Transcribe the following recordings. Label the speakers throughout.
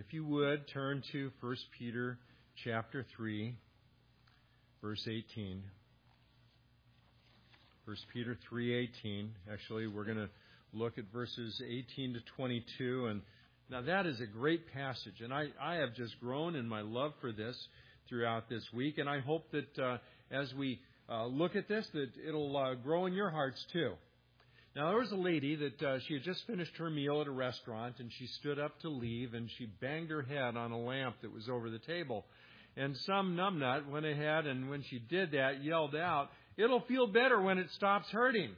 Speaker 1: If you would, turn to 1 Peter chapter 3, verse 18. 1 Peter 3:18. Actually, we're going to look at verses 18 to 22. And now that is a great passage. And I have just grown in my love for this throughout this week. And I hope that as we look at this, that it'll grow in your hearts too. Now, there was a lady that she had just finished her meal at a restaurant, and she stood up to leave, and she banged her head on a lamp that was over the table. And some numbnut went ahead, and when she did that, yelled out, "It'll feel better when it stops hurting."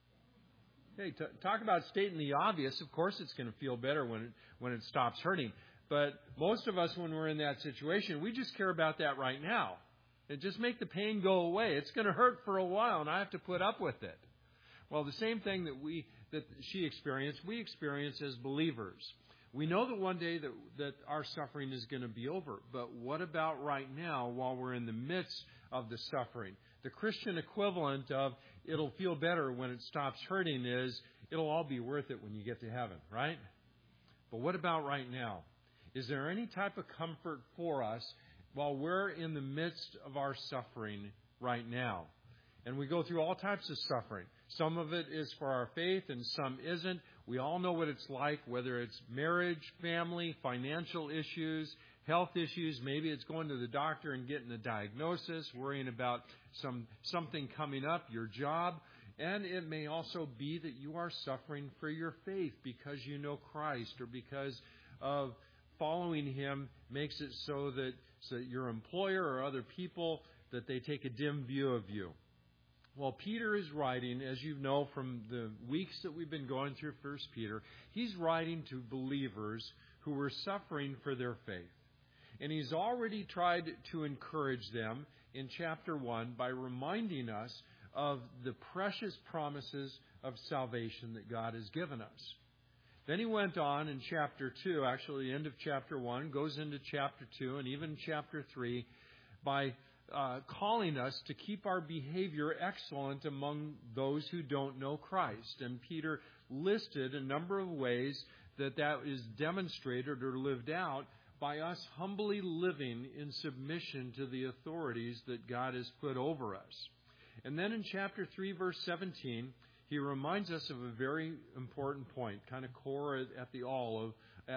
Speaker 1: Hey, talk about stating the obvious. Of course it's going to feel better when it stops hurting. But most of us, when we're in that situation, we just care about that right now. And just make the pain go away. It's going to hurt for a while, and I have to put up with it. Well, the same thing that she experienced, we experience as believers. We know that one day that our suffering is going to be over. But what about right now while we're in the midst of the suffering? The Christian equivalent of it'll feel better when it stops hurting is it'll all be worth it when you get to heaven, right? But what about right now? Is there any type of comfort for us while we're in the midst of our suffering right now? And we go through all types of suffering. Some of it is for our faith and some isn't. We all know what it's like, whether it's marriage, family, financial issues, health issues. Maybe it's going to the doctor and getting a diagnosis, worrying about something coming up, your job. And it may also be that you are suffering for your faith because you know Christ or because of following Him makes it so that your employer or other people, that they take a dim view of you. Well, Peter is writing, as you know from the weeks that we've been going through 1 Peter, he's writing to believers who were suffering for their faith. And he's already tried to encourage them in chapter 1 by reminding us of the precious promises of salvation that God has given us. Then he went on in chapter 2, actually the end of chapter 1, goes into chapter 2 and even chapter 3 by calling us to keep our behavior excellent among those who don't know Christ. And Peter listed a number of ways that is demonstrated or lived out by us humbly living in submission to the authorities that God has put over us. And then in chapter 3, verse 17, he reminds us of a very important point, kind of core at all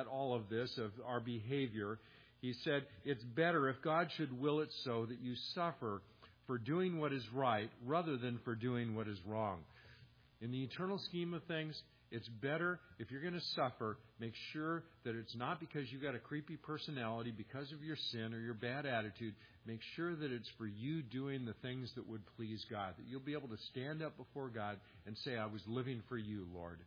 Speaker 1: of this, of our behavior. He said, it's better if God should will it so that you suffer for doing what is right rather than for doing what is wrong. In the eternal scheme of things, it's better if you're going to suffer, make sure that it's not because you've got a creepy personality, because of your sin or your bad attitude. Make sure that it's for you doing the things that would please God, that you'll be able to stand up before God and say, I was living for you, Lord.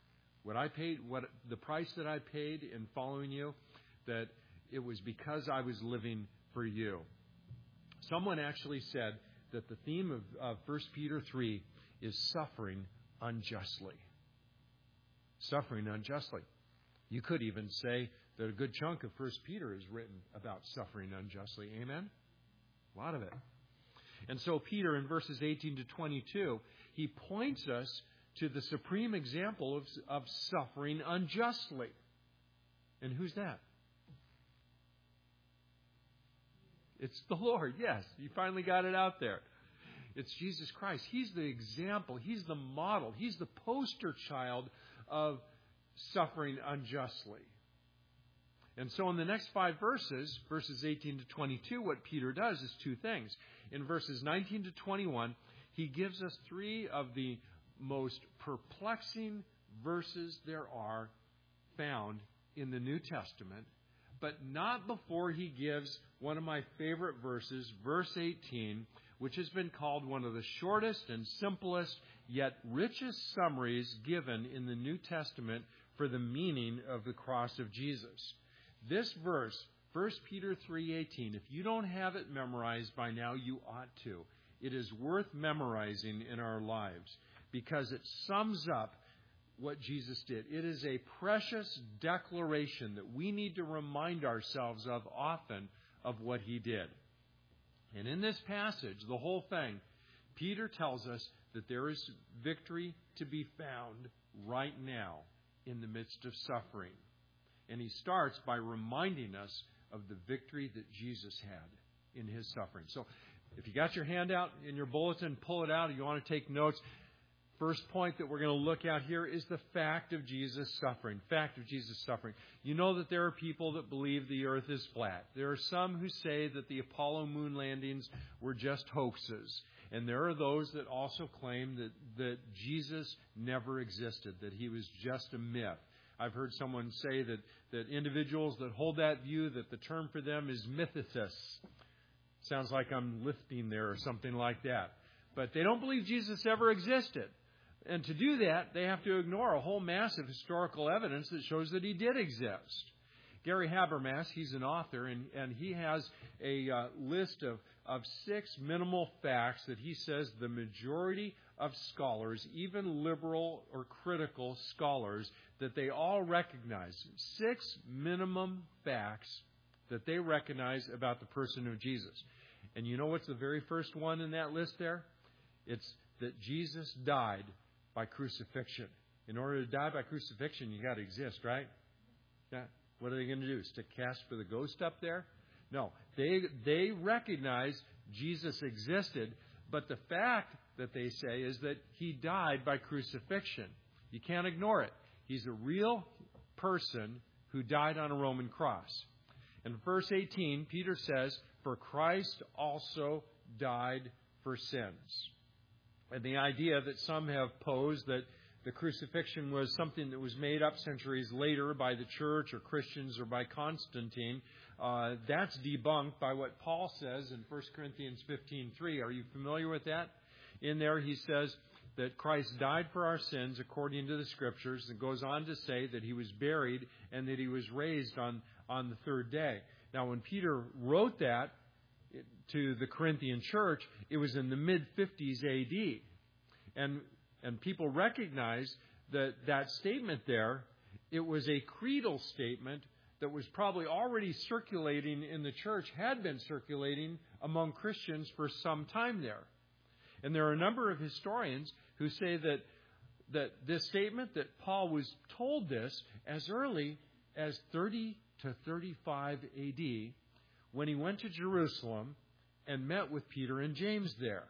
Speaker 1: The price that I paid in following you, that it was because I was living for you. Someone actually said that the theme of 1 Peter 3 is suffering unjustly. Suffering unjustly. You could even say that a good chunk of 1 Peter is written about suffering unjustly. Amen? A lot of it. And so Peter, in verses 18 to 22, he points us to the supreme example of suffering unjustly. And who's that? It's the Lord, yes. You finally got it out there. It's Jesus Christ. He's the example. He's the model. He's the poster child of suffering unjustly. And so in the next 5 verses, verses 18 to 22, what Peter does is 2 things. In verses 19 to 21, he gives us 3 of the most perplexing verses there are found in the New Testament, but not before he gives one of my favorite verses, verse 18, which has been called one of the shortest and simplest yet richest summaries given in the New Testament for the meaning of the cross of Jesus. This verse, 1 Peter 3:18, if you don't have it memorized by now, you ought to. It is worth memorizing in our lives because it sums up what Jesus did. It is a precious declaration that we need to remind ourselves of often of what He did. And in this passage, the whole thing, Peter tells us that there is victory to be found right now in the midst of suffering. And he starts by reminding us of the victory that Jesus had in his suffering. So if you got your handout in your bulletin, pull it out. If you want to take notes, first point that we're going to look at here is the fact of Jesus' suffering. Fact of Jesus' suffering. You know that there are people that believe the earth is flat. There are some who say that the Apollo moon landings were just hoaxes. And there are those that also claim that Jesus never existed, that he was just a myth. I've heard someone say that individuals that hold that view, that the term for them is mythicists. Sounds like I'm lifting there or something like that. But they don't believe Jesus ever existed. And to do that, they have to ignore a whole mass of historical evidence that shows that he did exist. Gary Habermas, he's an author, and he has a list of 6 minimal facts that he says the majority of scholars, even liberal or critical scholars, that they all recognize. 6 minimum facts that they recognize about the person of Jesus. And you know what's the very first one in that list there? It's that Jesus died by crucifixion. In order to die by crucifixion, you got to exist, right? Yeah. What are they going to do? Stick cast for the ghost up there? No. They recognize Jesus existed, but the fact that they say is that he died by crucifixion. You can't ignore it. He's a real person who died on a Roman cross. In verse 18, Peter says, "For Christ also died for sins." And the idea that some have posed that the crucifixion was something that was made up centuries later by the church or Christians or by Constantine, that's debunked by what Paul says in 1 Corinthians 15:3. Are you familiar with that? In there he says that Christ died for our sins according to the Scriptures, and goes on to say that he was buried and that he was raised on the third day. Now, when Peter wrote that to the Corinthian church, it was in the mid-50s A.D. And people recognize that statement there, it was a creedal statement that was probably already circulating in the church, had been circulating among Christians for some time there. And there are a number of historians who say that this statement, that Paul was told this as early as 30 to 35 A.D., when he went to Jerusalem and met with Peter and James there.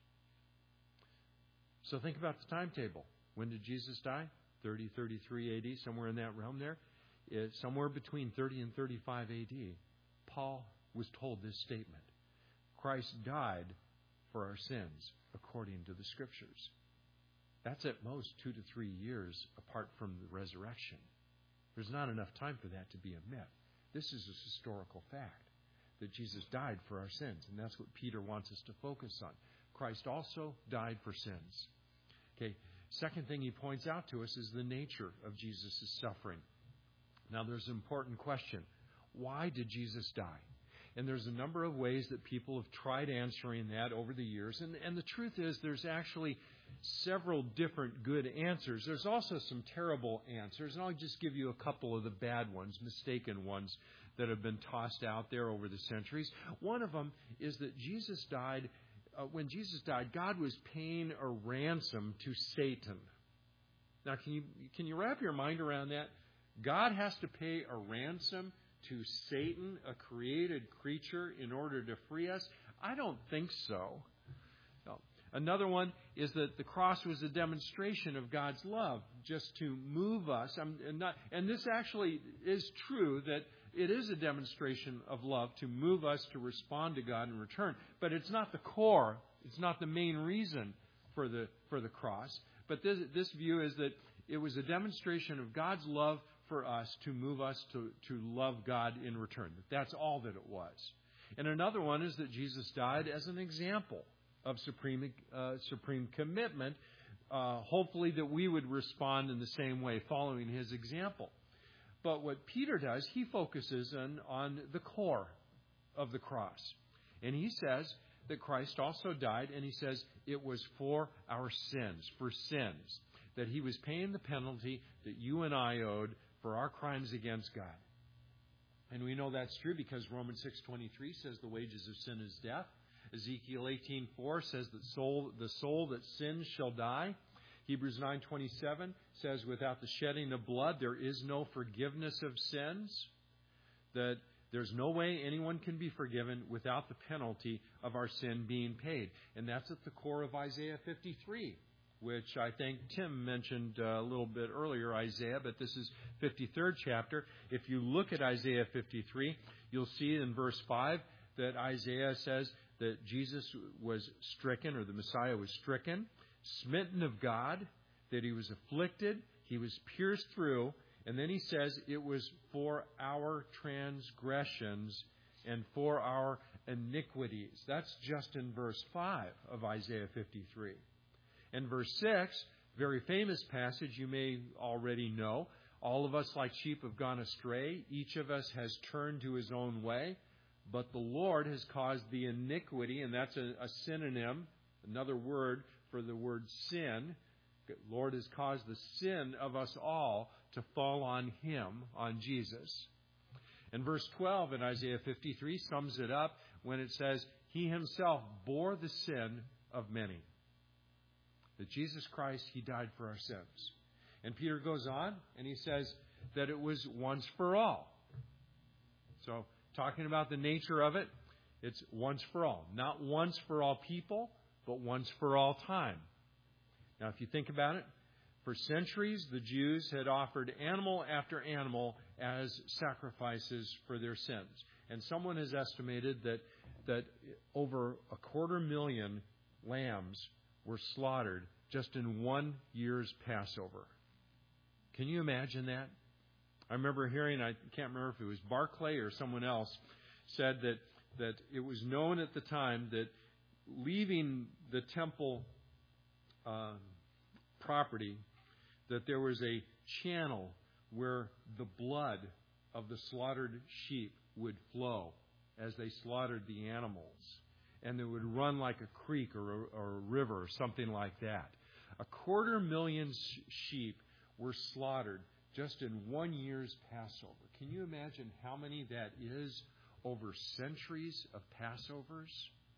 Speaker 1: So think about the timetable. When did Jesus die? 30, 33 A.D., somewhere in that realm there. Somewhere between 30 and 35 A.D., Paul was told this statement. Christ died for our sins according to the Scriptures. That's at most 2 to 3 years apart from the resurrection. There's not enough time for that to be a myth. This is a historical fact, that Jesus died for our sins. And that's what Peter wants us to focus on. Christ also died for sins. Okay. Second thing he points out to us is the nature of Jesus' suffering. Now, there's an important question. Why did Jesus die? And there's a number of ways that people have tried answering that over the years. And the truth is, there's actually several different good answers. There's also some terrible answers. And I'll just give you a couple of the bad ones, mistaken ones, that have been tossed out there over the centuries. One of them is that Jesus died. When Jesus died, God was paying a ransom to Satan. Now, can you wrap your mind around that? God has to pay a ransom to Satan, a created creature, in order to free us? I don't think so. No. Another one is that the cross was a demonstration of God's love, just to move us. And this actually is true, that it is a demonstration of love to move us to respond to God in return. But it's not the core. It's not the main reason for the cross. But this view is that it was a demonstration of God's love for us to move us to love God in return. That's all that it was. And another one is that Jesus died as an example of supreme commitment, hopefully that we would respond in the same way, following his example. But what Peter does, he focuses on the core of the cross. And he says that Christ also died, and he says it was for our sins, for sins, that he was paying the penalty that you and I owed for our crimes against God. And we know that's true because Romans 6:23 says the wages of sin is death. Ezekiel 18:4 says that the soul that sins shall die. Hebrews 9:27 says, without the shedding of blood, there is no forgiveness of sins. That there's no way anyone can be forgiven without the penalty of our sin being paid. And that's at the core of Isaiah 53, which I think Tim mentioned a little bit earlier, Isaiah, but this is 53rd chapter. If you look at Isaiah 53, you'll see in verse 5 that Isaiah says that Jesus was stricken, or the Messiah was stricken, smitten of God, that he was afflicted, he was pierced through, and then he says it was for our transgressions and for our iniquities. That's just in verse 5 of Isaiah 53. And verse 6, very famous passage you may already know. All of us like sheep have gone astray. Each of us has turned to his own way. But the Lord has caused the iniquity, and that's a synonym, another word for the word sin. The Lord has caused the sin of us all to fall on him, on Jesus. And verse 12 in Isaiah 53 sums it up when it says, he himself bore the sin of many. That Jesus Christ, he died for our sins. And Peter goes on and he says that it was once for all. So, talking about the nature of it, it's once for all. Not once for all people, but once for all time. Now, if you think about it, for centuries, the Jews had offered animal after animal as sacrifices for their sins. And someone has estimated that over 250,000 lambs were slaughtered just in 1 year's Passover. Can you imagine that? I remember hearing, I can't remember if it was Barclay or someone else, said that it was known at the time that leaving the temple property, that there was a channel where the blood of the slaughtered sheep would flow as they slaughtered the animals. And it would run like a creek or a river or something like that. 250,000 sheep were slaughtered just in 1 year's Passover. Can you imagine how many that is over centuries of Passovers?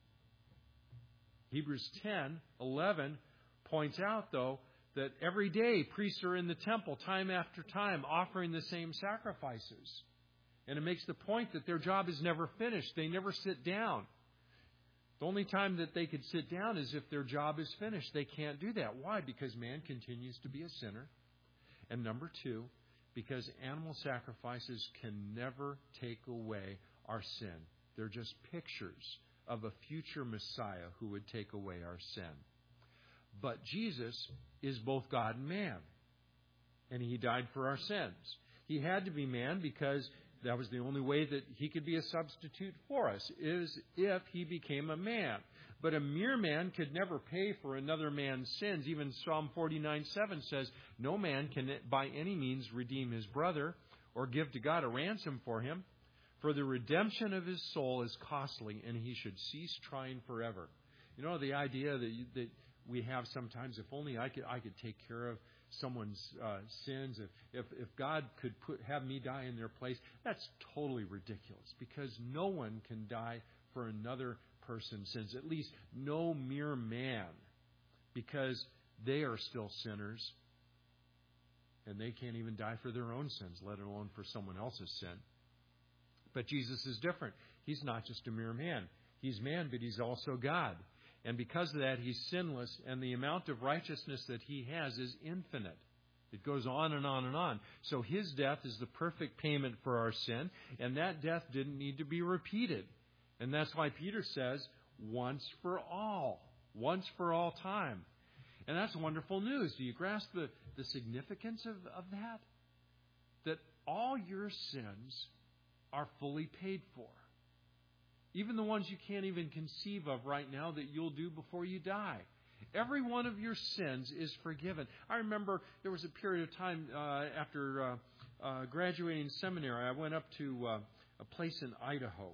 Speaker 1: Hebrews 10:11 points out, though, that every day priests are in the temple time after time offering the same sacrifices. And it makes the point that their job is never finished. They never sit down. The only time that they could sit down is if their job is finished. They can't do that. Why? Because man continues to be a sinner. And number two, because animal sacrifices can never take away our sin. They're just pictures of a future Messiah who would take away our sin. But Jesus is both God and man. And he died for our sins. He had to be man because that was the only way that he could be a substitute for us, is if he became a man. But a mere man could never pay for another man's sins. Even Psalm 49:7 says, no man can by any means redeem his brother or give to God a ransom for him. For the redemption of his soul is costly, and he should cease trying forever. You know, the idea that we have sometimes, if only I could take care of someone's sins, if God could have me die in their place, that's totally ridiculous, because no one can die for another person's sins, at least no mere man, because they are still sinners and they can't even die for their own sins, let alone for someone else's sin. But Jesus is different. He's not just a mere man. He's man, but he's also God. And because of that, he's sinless, and the amount of righteousness that he has is infinite. It goes on and on and on. So his death is the perfect payment for our sin, and that death didn't need to be repeated. And that's why Peter says, once for all time. And that's wonderful news. Do you grasp the significance of that? That all your sins are fully paid for. Even the ones you can't even conceive of right now that you'll do before you die. Every one of your sins is forgiven. I remember there was a period of time after graduating seminary, I went up to a place in Idaho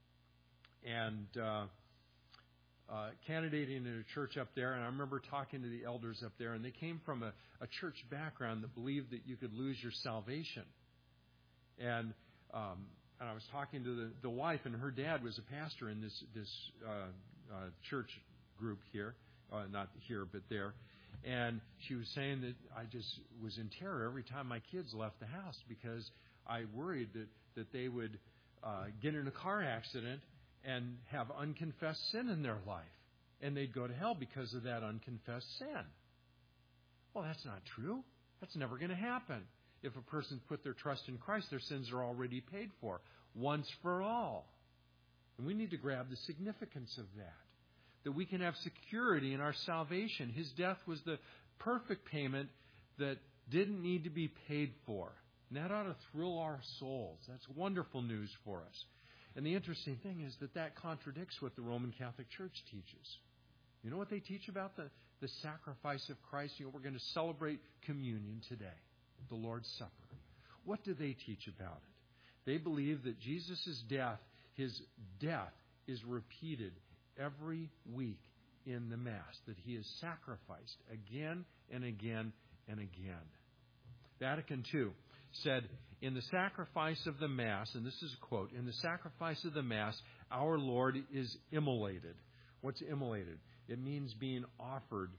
Speaker 1: and candidating in a church up there. And I remember talking to the elders up there, and they came from a church background that believed that you could lose your salvation. And I was talking to the wife, and her dad was a pastor in this church group here, not here but there. And she was saying that I just was in terror every time my kids left the house because I worried that they would get in a car accident and have unconfessed sin in their life. And they'd go to hell because of that unconfessed sin. Well, that's not true. That's never going to happen. If a person put their trust in Christ, their sins are already paid for, once for all. And we need to grab the significance of that we can have security in our salvation. His death was the perfect payment that didn't need to be paid for. And that ought to thrill our souls. That's wonderful news for us. And the interesting thing is that contradicts what the Roman Catholic Church teaches. You know what they teach about the sacrifice of Christ? We're going to celebrate communion today, the Lord's Supper. What do they teach about it? They believe that Jesus' death, his death, is repeated every week in the Mass, that he is sacrificed again and again and again. Vatican II said, in the sacrifice of the Mass, and this is a quote, in the sacrifice of the Mass, our Lord is immolated. What's immolated? It means being offered,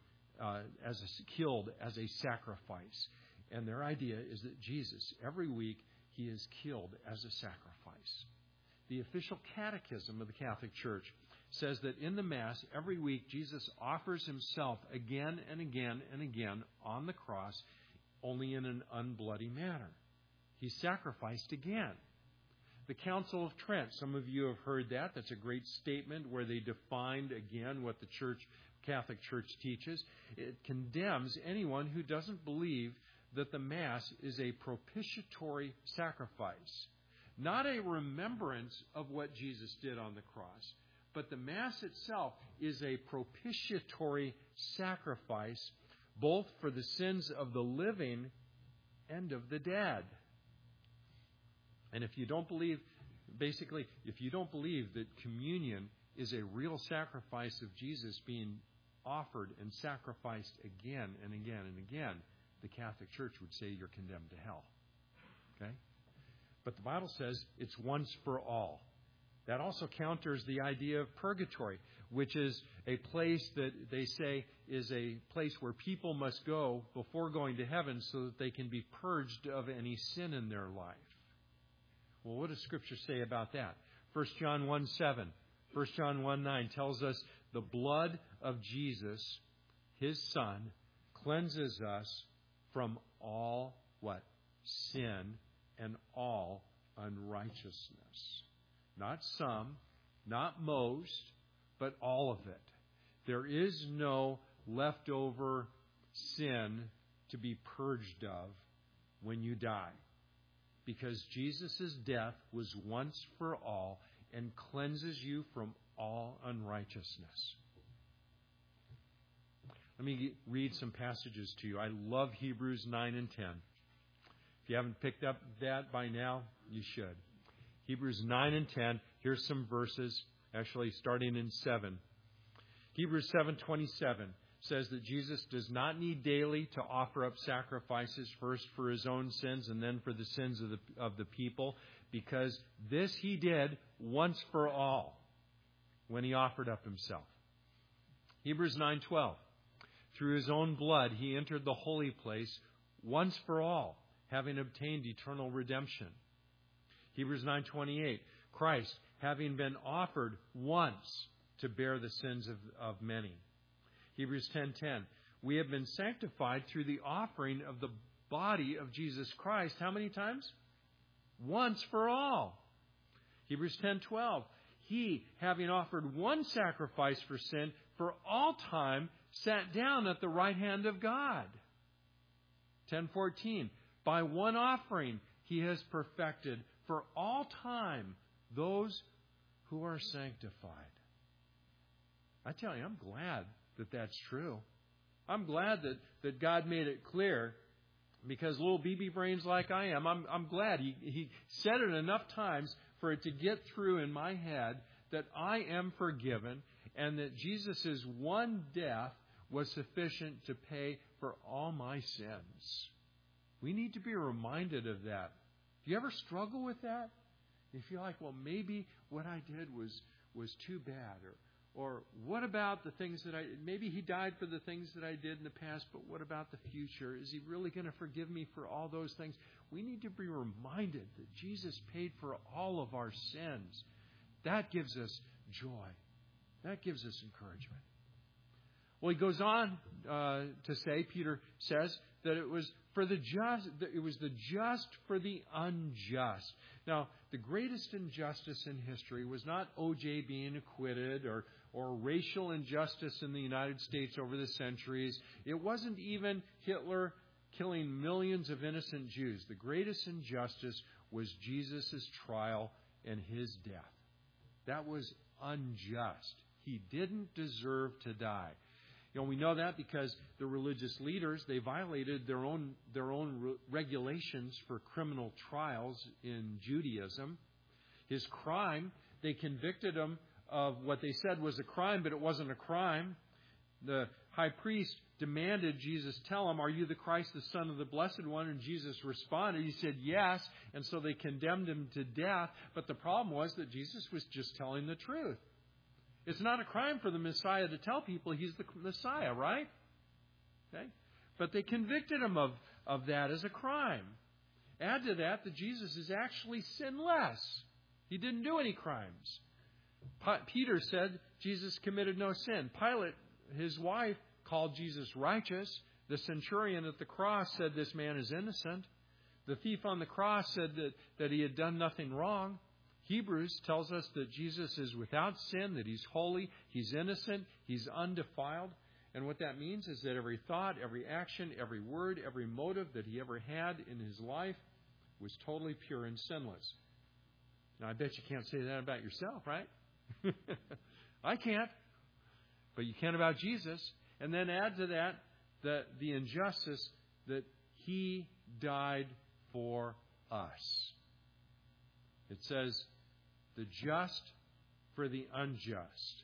Speaker 1: killed as a sacrifice. And their idea is that Jesus, every week, he is killed as a sacrifice. The official catechism of the Catholic Church says that in the Mass, every week, Jesus offers himself again and again and again on the cross, only in an unbloody manner. He's sacrificed again. The Council of Trent, some of you have heard that. That's a great statement where they defined again what the Catholic Church teaches. It condemns anyone who doesn't believe that the Mass is a propitiatory sacrifice. Not a remembrance of what Jesus did on the cross, but the Mass itself is a propitiatory sacrifice, both for the sins of the living and of the dead. And if you don't believe that communion is a real sacrifice of Jesus being offered and sacrificed again and again and again, the Catholic Church would say you're condemned to hell. Okay? But the Bible says it's once for all. That also counters the idea of purgatory, which is a place that they say is a place where people must go before going to heaven so that they can be purged of any sin in their life. Well, what does Scripture say about that? 1 John 1:7, 1 John 1:9 tells us the blood of Jesus, his Son, cleanses us from all what? Sin and all unrighteousness. Not some, not most, but all of it. There is no leftover sin to be purged of when you die. Because Jesus' death was once for all and cleanses you from all unrighteousness. Let me read some passages to you. I love Hebrews 9 and 10. If you haven't picked up that by now, you should. Hebrews 9 and 10. Here's some verses, actually starting in 7. Hebrews 7:27 says that Jesus does not need daily to offer up sacrifices, first for his own sins and then for the sins of the people, because this he did once for all when he offered up himself. Hebrews 9:12. Through his own blood he entered the holy place once for all, having obtained eternal redemption. Hebrews 9:28. Christ, having been offered once to bear the sins of many. Hebrews 10:10. We have been sanctified through the offering of the body of Jesus Christ. How many times? Once for all. Hebrews 10:12. He, having offered one sacrifice for sin for all time, sat down at the right hand of God. 10:14. By one offering he has perfected for all time those who are sanctified. I tell you, I'm glad that that's true. I'm glad that God made it clear, because little BB brains like I am, I'm glad He said it enough times for it to get through in my head that I am forgiven and that Jesus' one death was sufficient to pay for all my sins. We need to be reminded of that. Do you ever struggle with that? You feel like, well, maybe what I did was too bad, Or what about the things that maybe He died for the things that I did in the past, but what about the future? Is He really going to forgive me for all those things? We need to be reminded that Jesus paid for all of our sins. That gives us joy. That gives us encouragement. Well, he goes on to say, Peter says, that it was for the just, that it was the just for the unjust. Now, the greatest injustice in history was not O.J. being acquitted or racial injustice in the United States over the centuries. It wasn't even Hitler killing millions of innocent Jews. The greatest injustice was Jesus' trial and His death. That was unjust. He didn't deserve to die. We know that because the religious leaders, they violated their own regulations for criminal trials in Judaism. His crime, they convicted him of what they said was a crime, but it wasn't a crime. The high priest demanded Jesus tell him, "Are you the Christ, the Son of the Blessed One?" And Jesus responded. He said, "Yes." And so they condemned him to death. But the problem was that Jesus was just telling the truth. It's not a crime for the Messiah to tell people He's the Messiah, right? Okay? But they convicted him of that as a crime. Add to that Jesus is actually sinless. He didn't do any crimes. Peter said Jesus committed no sin. Pilate, his wife, called Jesus righteous. The centurion at the cross said this man is innocent. The thief on the cross said that he had done nothing wrong. Hebrews tells us that Jesus is without sin, that He's holy, He's innocent, He's undefiled. And what that means is that every thought, every action, every word, every motive that He ever had in His life was totally pure and sinless. Now, I bet you can't say that about yourself, right? I can't. But you can about Jesus. And then add to that the injustice that He died for us. It says, the just for the unjust.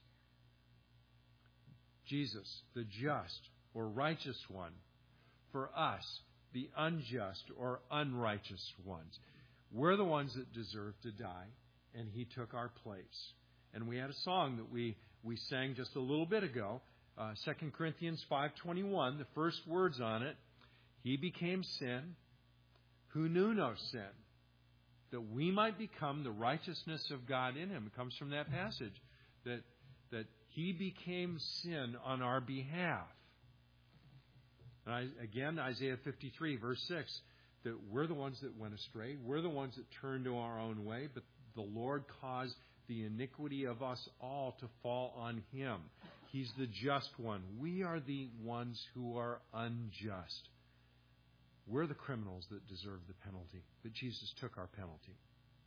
Speaker 1: Jesus, the just or righteous one, for us, the unjust or unrighteous ones. We're the ones that deserve to die, and He took our place. And we had a song that we sang just a little bit ago, 2 Corinthians 5:21, the first words on it, He became sin who knew no sin, that we might become the righteousness of God in Him. It comes from that passage, that He became sin on our behalf. And again, Isaiah 53, verse 6, that we're the ones that went astray. We're the ones that turned to our own way, but the Lord caused the iniquity of us all to fall on Him. He's the just one. We are the ones who are unjust. We're the criminals that deserve the penalty, but Jesus took our penalty.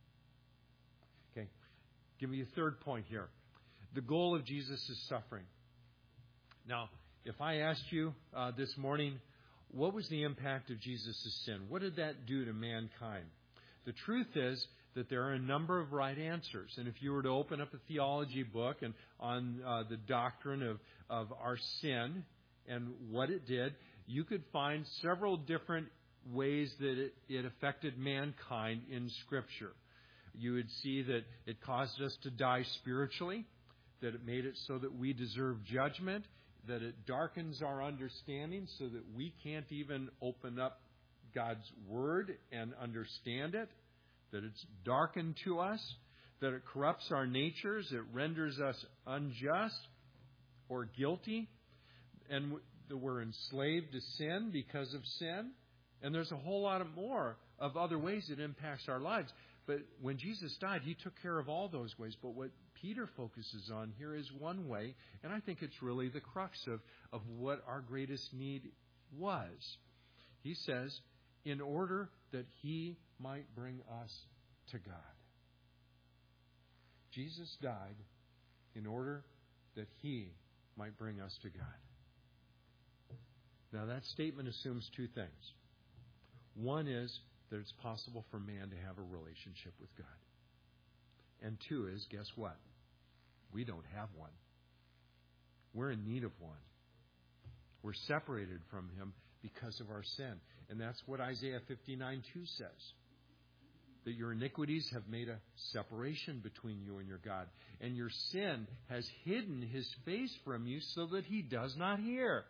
Speaker 1: Okay, give me a third point here. The goal of Jesus' suffering. Now, if I asked you this morning, what was the impact of Jesus' sin? What did that do to mankind? The truth is that there are a number of right answers. And if you were to open up a theology book and on the doctrine of our sin and what it did, you could find several different ways that it affected mankind in Scripture. You would see that it caused us to die spiritually, that it made it so that we deserve judgment, that it darkens our understanding so that we can't even open up God's Word and understand it, that it's darkened to us, that it corrupts our natures, it renders us unjust or guilty, and that we're enslaved to sin because of sin. And there's a whole lot more of other ways it impacts our lives. But when Jesus died, He took care of all those ways. But what Peter focuses on here is one way, and I think it's really the crux of what our greatest need was. He says, in order that He might bring us to God. Jesus died in order that He might bring us to God. Now, that statement assumes two things. One is that it's possible for man to have a relationship with God. And two is, guess what? We don't have one. We're in need of one. We're separated from Him because of our sin. And that's what Isaiah 59:2 says. that your iniquities have made a separation between you and your God, and your sin has hidden His face from you so that He does not hear.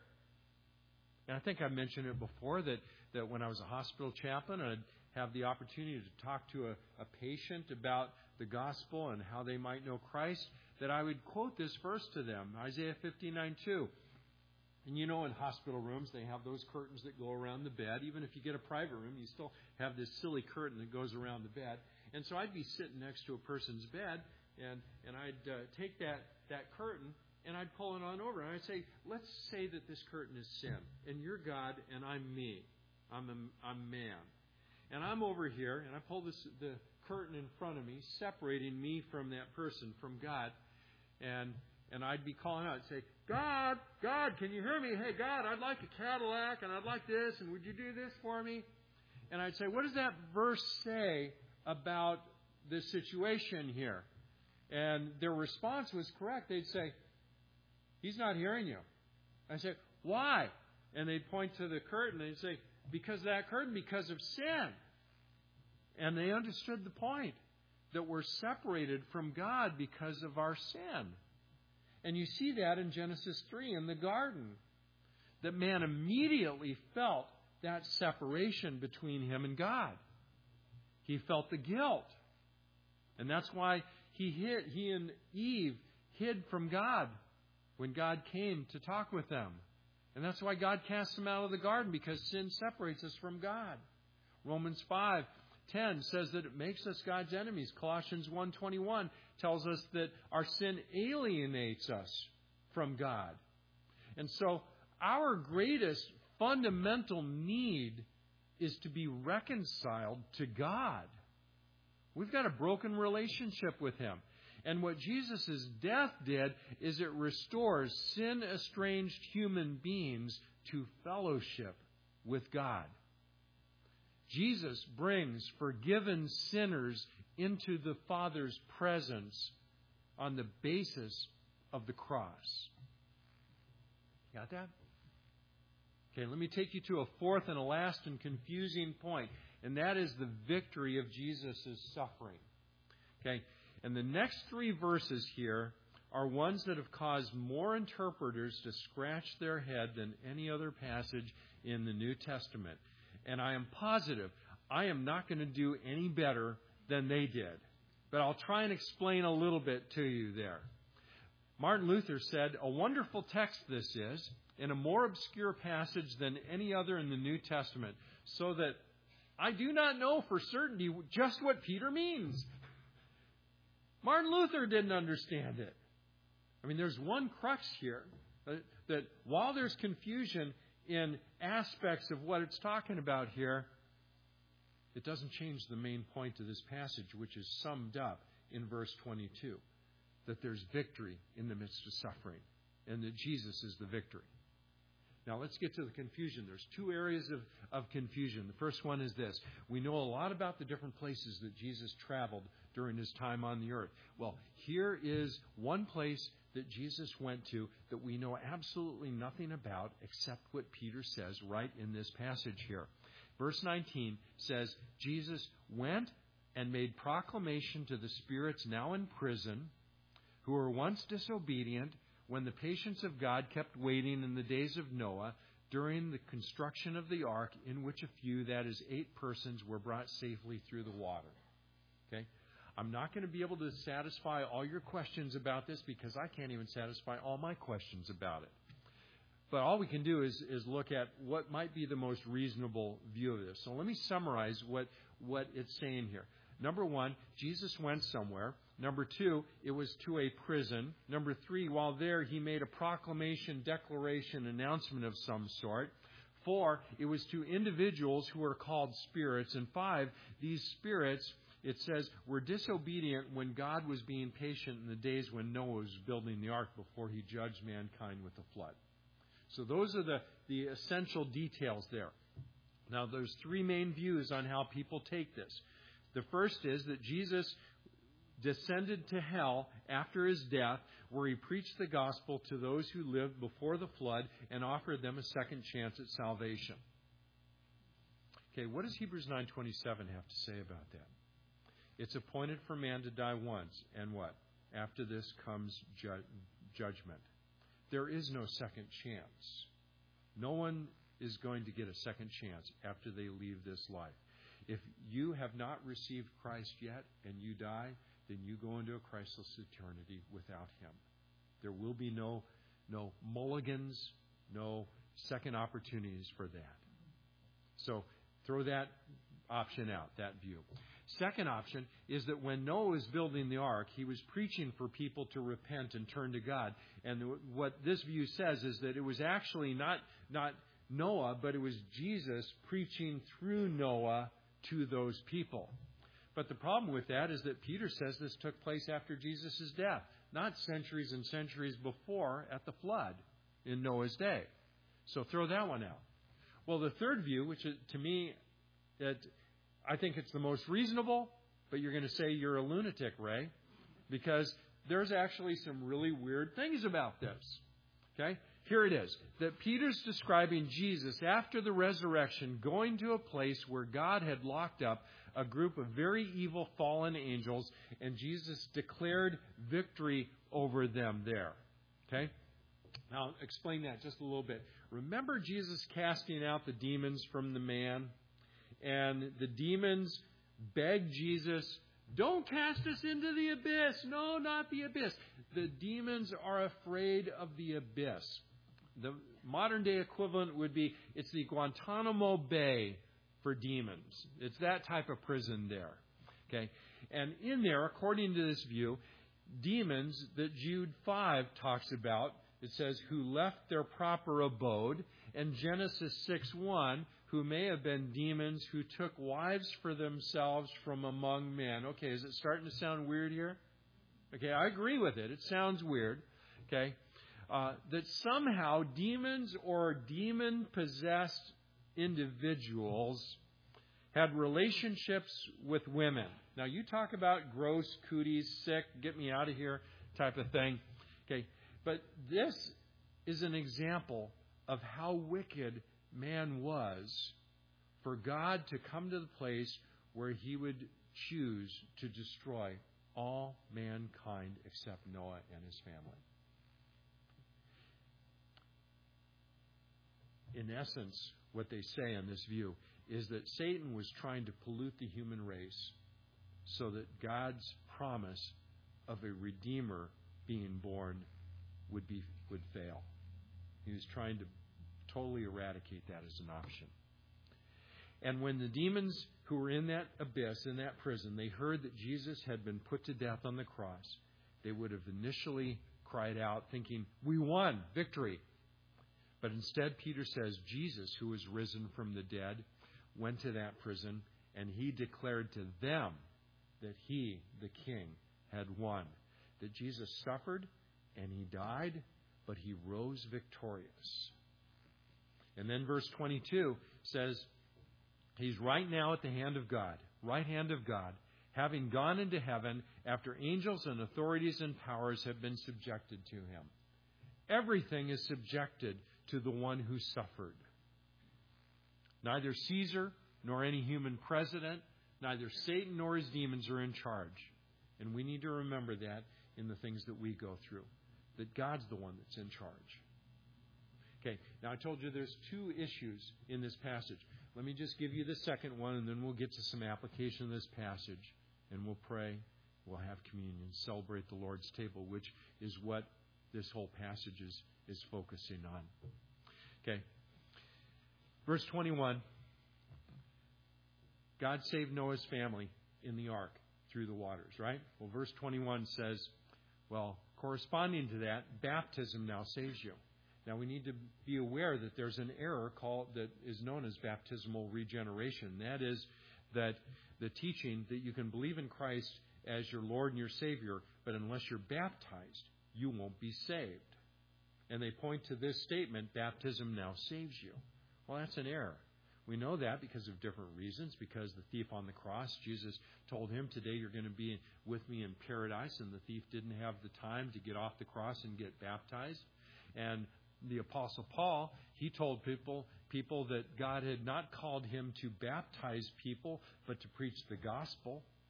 Speaker 1: And I think I mentioned it before that when I was a hospital chaplain, I'd have the opportunity to talk to a patient about the gospel and how they might know Christ, that I would quote this verse to them, Isaiah 59:2. And you know, in hospital rooms, they have those curtains that go around the bed. Even if you get a private room, you still have this silly curtain that goes around the bed. And so I'd be sitting next to a person's bed, and I'd take that curtain, and I'd pull it on over. And I'd say, let's say that this curtain is sin, and you're God, and I'm me. I'm man. And I'm over here, and I pull the curtain in front of me, separating me from that person, from God. And I'd be calling out and say, God, can you hear me? Hey, God, I'd like a Cadillac, and I'd like this, and would you do this for me? And I'd say, what does that verse say about this situation here? And their response was correct. They'd say, He's not hearing you. I said, why? And they'd point to the curtain, and they'd say, because of that curtain, because of sin. And they understood the point, that we're separated from God because of our sin. And you see that in Genesis 3 in the garden, that man immediately felt that separation between him and God. He felt the guilt. And that's why he and Eve hid from God when God came to talk with them. And that's why God cast them out of the garden, because sin separates us from God. Romans 5:10 says that it makes us God's enemies. Colossians 1:21 tells us that our sin alienates us from God. And so our greatest fundamental need is to be reconciled to God. We've got a broken relationship with Him. And what Jesus' death did is it restores sin-estranged human beings to fellowship with God. Jesus brings forgiven sinners into the Father's presence on the basis of the cross. Got that? Okay, let me take you to a fourth and a last and confusing point, and that is the victory of Jesus' suffering. Okay, and the next three verses here are ones that have caused more interpreters to scratch their head than any other passage in the New Testament. And I am positive I am not going to do any better than they did. But I'll try and explain a little bit to you there. Martin Luther said, a wonderful text this is, in a more obscure passage than any other in the New Testament, so that I do not know for certainty just what Peter means. Martin Luther didn't understand it. I mean, there's one crux here, that while there's confusion in aspects of what it's talking about here, it doesn't change the main point of this passage, which is summed up in verse 22, that there's victory in the midst of suffering, and that Jesus is the victory. Now, let's get to the confusion. There's two areas of confusion. The first one is this. We know a lot about the different places that Jesus traveled during His time on the earth. Well, here is one place that Jesus went to that we know absolutely nothing about except what Peter says right in this passage here. Verse 19 says, Jesus went and made proclamation to the spirits now in prison, who were once disobedient, when the patience of God kept waiting in the days of Noah, during the construction of the ark, in which a few, that is 8 persons, were brought safely through the water. Okay? I'm not going to be able to satisfy all your questions about this, because I can't even satisfy all my questions about it. But all we can do is look at what might be the most reasonable view of this. So let me summarize what it's saying here. Number 1, Jesus went somewhere. Number 2, it was to a prison. Number 3, while there, He made a proclamation, declaration, announcement of some sort. 4, it was to individuals who are called spirits. And 5, these spirits, it says, were disobedient when God was being patient in the days when Noah was building the ark before He judged mankind with the flood. So those are the essential details there. Now, there's 3 main views on how people take this. The first is that Jesus descended to hell after His death, where He preached the gospel to those who lived before the flood and offered them a second chance at salvation. Okay, what does Hebrews 9:27 have to say about that? It's appointed for man to die once. And what? After this comes judgment. There is no second chance. No one is going to get a second chance after they leave this life. If you have not received Christ yet and you die, then you go into a Christless eternity without Him. There will be no mulligans, no second opportunities for that. So throw that option out, that view. Second option is that when Noah was building the ark, he was preaching for people to repent and turn to God. And what this view says is that it was actually not Noah, but it was Jesus preaching through Noah to those people. But the problem with that is that Peter says this took place after Jesus' death, not centuries and centuries before at the flood in Noah's day. So throw that one out. Well, the third view, which is, to me, I think it's the most reasonable, but you're going to say you're a lunatic, Ray, because there's actually some really weird things about this. Okay? Here it is, that Peter's describing Jesus after the resurrection going to a place where God had locked up a group of very evil fallen angels, and Jesus declared victory over them there. Okay? Now, I'll explain that just a little bit. Remember Jesus casting out the demons from the man? And the demons begged Jesus, don't cast us into the abyss. No, not the abyss. The demons are afraid of the abyss. The modern day equivalent would be, it's the Guantanamo Bay for demons. It's that type of prison there. Okay? And in there, according to this view, demons that Jude 5 talks about, it says, who left their proper abode, and Genesis 6:1, who may have been demons who took wives for themselves from among men. Okay, is it starting to sound weird here? Okay, I agree with it. It sounds weird. Okay, that somehow demons or demon-possessed individuals had relationships with women. Now, you talk about gross, cooties, sick, get me out of here type of thing. Okay, but this is an example of how wicked man was for God to come to the place where He would choose to destroy all mankind except Noah and his family. In essence, what they say in this view is that Satan was trying to pollute the human race so that God's promise of a Redeemer being born would fail. He was trying to totally eradicate that as an option. And when the demons who were in that abyss, in that prison, they heard that Jesus had been put to death on the cross, they would have initially cried out thinking, we won, victory. But instead, Peter says, Jesus, who was risen from the dead, went to that prison, and He declared to them that He, the King, had won. That Jesus suffered and He died, but He rose victorious. And then verse 22 says, He's right now at the hand of God, right hand of God, having gone into heaven after angels and authorities and powers have been subjected to Him. Everything is subjected to the one who suffered. Neither Caesar nor any human president, neither Satan nor his demons are in charge. And we need to remember that in the things that we go through, that God's the one that's in charge. Okay, now I told you there's two issues in this passage. Let me just give you the second one, and then we'll get to some application of this passage, and we'll pray, we'll have communion, celebrate the Lord's table, which is what this whole passage is focusing on. Okay, verse 21, God saved Noah's family in the ark through the waters, right? Well, verse 21 says, well, corresponding to that, baptism now saves you. Now, we need to be aware that there's an error that is known as baptismal regeneration. That is that the teaching that you can believe in Christ as your Lord and your Savior, but unless you're baptized, you won't be saved. And they point to this statement, baptism now saves you. Well, that's an error. We know that because of different reasons. Because the thief on the cross, Jesus told him, today you're going to be with me in paradise. And the thief didn't have the time to get off the cross and get baptized. And the Apostle Paul, he told people that God had not called him to baptize people, but to preach the gospel.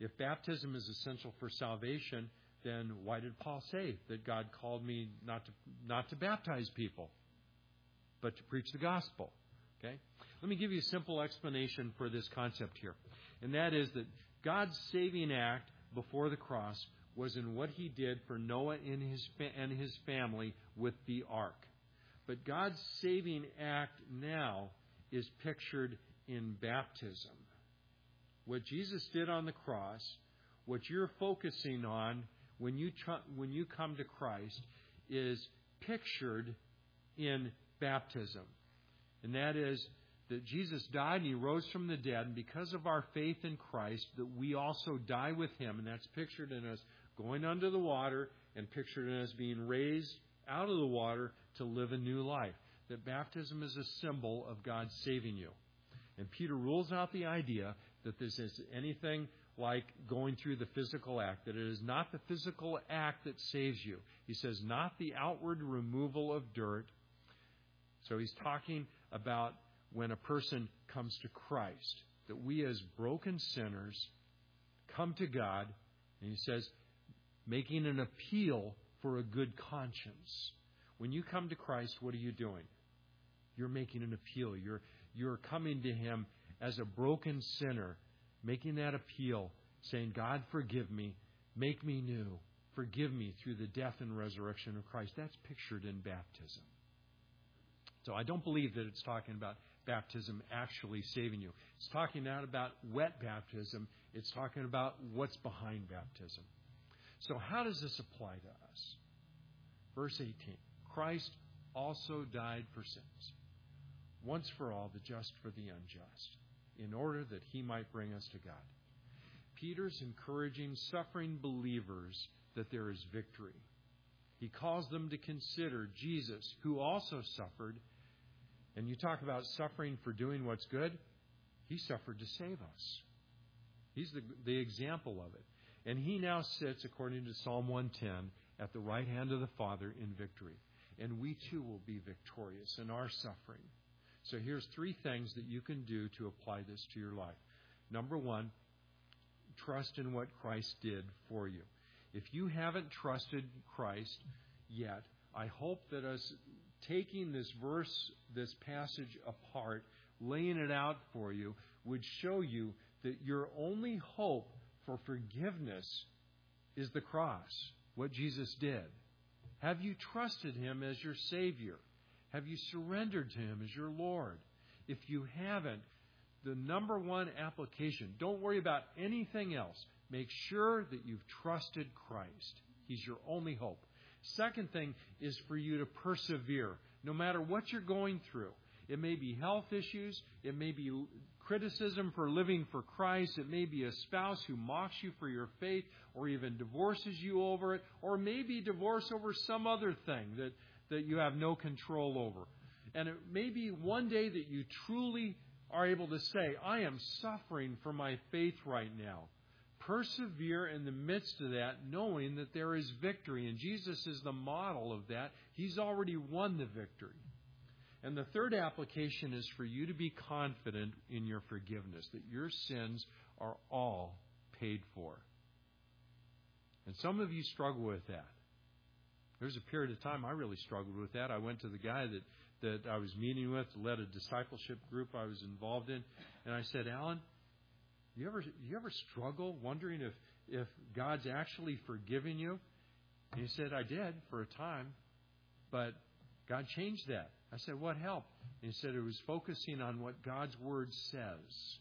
Speaker 1: If baptism is essential for salvation, then why did Paul say that God called me not to baptize people, but to preach the gospel? Okay? Let me give you a simple explanation for this concept here. And that is that God's saving act before the cross was in what he did for Noah and his family with the ark. But God's saving act now is pictured in baptism. What Jesus did on the cross, what you're focusing on when you come to Christ, is pictured in baptism. And that is that Jesus died and he rose from the dead, and because of our faith in Christ, that we also die with him. And that's pictured in us going under the water and pictured in us being raised out of the water to live a new life. That baptism is a symbol of God saving you. And Peter rules out the idea that this is anything like going through the physical act, that it is not the physical act that saves you. He says, not the outward removal of dirt. So he's talking about when a person comes to Christ, that we as broken sinners come to God, and he says, making an appeal for a good conscience. When you come to Christ, what are you doing? You're making an appeal. You're coming to him as a broken sinner, making that appeal, saying, God, forgive me, make me new, forgive me through the death and resurrection of Christ. That's pictured in baptism. So I don't believe that it's talking about baptism actually saving you. It's talking not about wet baptism. It's talking about what's behind baptism. So how does this apply to us? Verse 18, Christ also died for sins, once for all, the just for the unjust, in order that he might bring us to God. Peter's encouraging suffering believers that there is victory. He calls them to consider Jesus, who also suffered. And you talk about suffering for doing what's good. He suffered to save us. He's the example of it. And he now sits, according to Psalm 110, at the right hand of the Father in victory. And we too will be victorious in our suffering. So here's 3 things that you can do to apply this to your life. Number 1, trust in what Christ did for you. If you haven't trusted Christ yet, I hope that us taking this verse, this passage apart, laying it out for you, would show you that your only hope for forgiveness is the cross, what Jesus did. Have you trusted him as your Savior? Have you surrendered to him as your Lord? If you haven't, the number 1 application, don't worry about anything else. Make sure that you've trusted Christ. He's your only hope. Second thing is for you to persevere, no matter what you're going through. It may be health issues. It may be criticism for living for Christ. It may be a spouse who mocks you for your faith or even divorces you over it, or maybe divorce over some other thing that you have no control over. And it may be one day that you truly are able to say, I am suffering for my faith right now. Persevere in the midst of that, knowing that there is victory. And Jesus is the model of that. He's already won the victory. And the third application is for you to be confident in your forgiveness, that your sins are all paid for. And some of you struggle with that. There's a period of time I really struggled with that. I went to the guy that I was meeting with, led a discipleship group I was involved in, and I said, Alan, you ever struggle wondering if God's actually forgiven you? And he said, I did for a time, but God changed that. I said, what helped? And he said, it was focusing on what God's Word says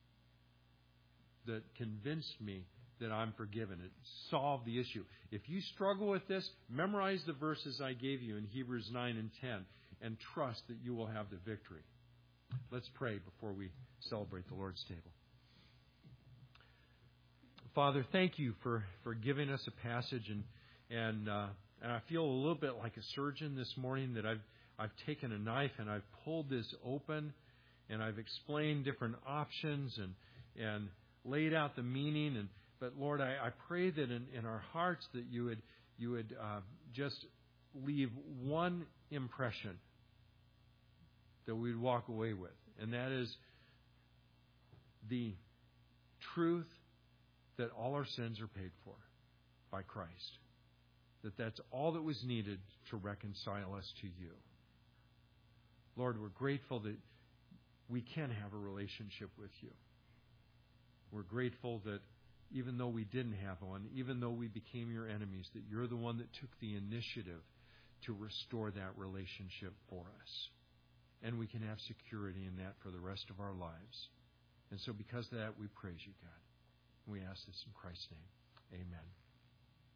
Speaker 1: that convinced me that I'm forgiven. It solved the issue. If you struggle with this, memorize the verses I gave you in Hebrews 9 and 10 and trust that you will have the victory. Let's pray before we celebrate the Lord's table. Father, thank you for giving us a passage, and I feel a little bit like a surgeon this morning that I've taken a knife and I've pulled this open and I've explained different options and laid out the meaning. But Lord, I pray that in our hearts that you would just leave one impression that we'd walk away with, and that is the truth that all our sins are paid for by Christ. That's all that was needed to reconcile us to you. Lord, we're grateful that we can have a relationship with you. We're grateful that even though we didn't have one, even though we became your enemies, that you're the one that took the initiative to restore that relationship for us. And we can have security in that for the rest of our lives. And so because of that, we praise you, God. We ask this in Christ's name. Amen.